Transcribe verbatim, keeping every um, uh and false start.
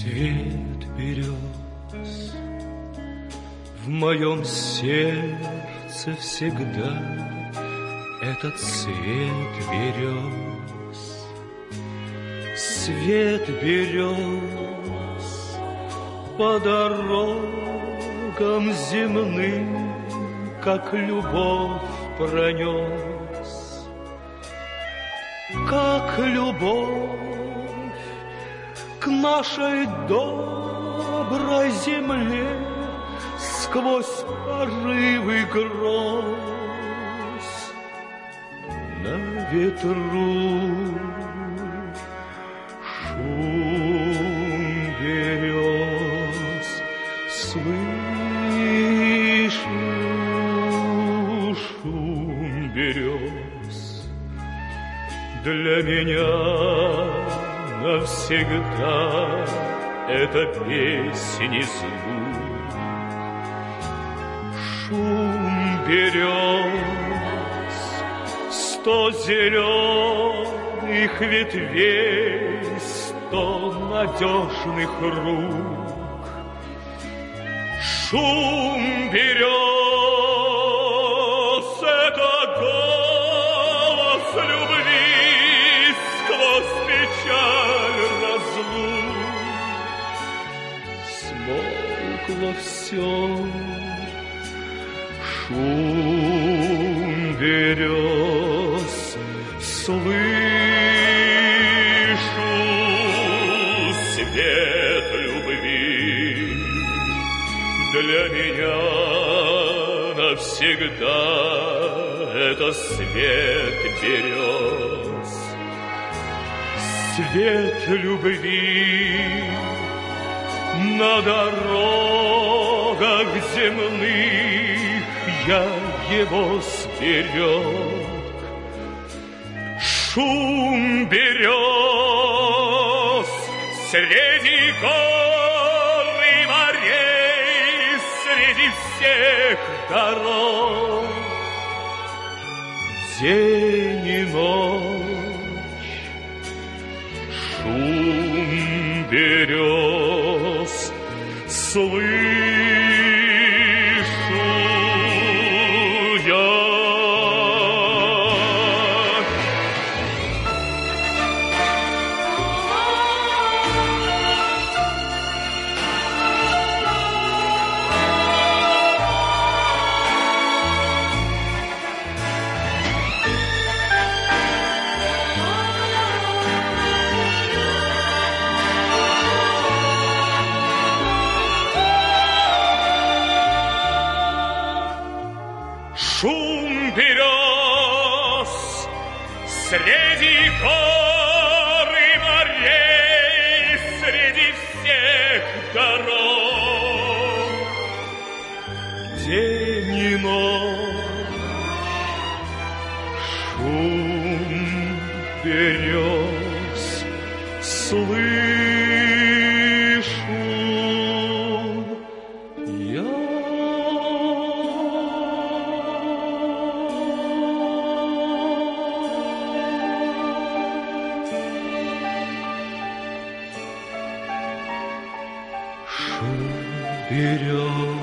Свет берез в моем сердце всегда, этот свет берез, свет берез по дорогам земным, как любовь пронес, как любовь к нашей доброй земле сквозь порывы гроз на ветру шум берез слышу, шум берез для меня навсегда это песни звук. Шум берез, сто зеленых ветвей, сто надежных рук. Шум берез — это голос любви сквозь печаль разлук. Смолкло все, шум берез слышу, свет любви для меня навсегда это свет берез. Свет любви на дорогах земных, я его сберег. Шум берез среди гор и морей, среди всех дорог, день и ночь. Шум берез слышу я. Шум берез среди гор и морей, среди всех дорог, день и ночь. Шум берез слышу я. Шум берез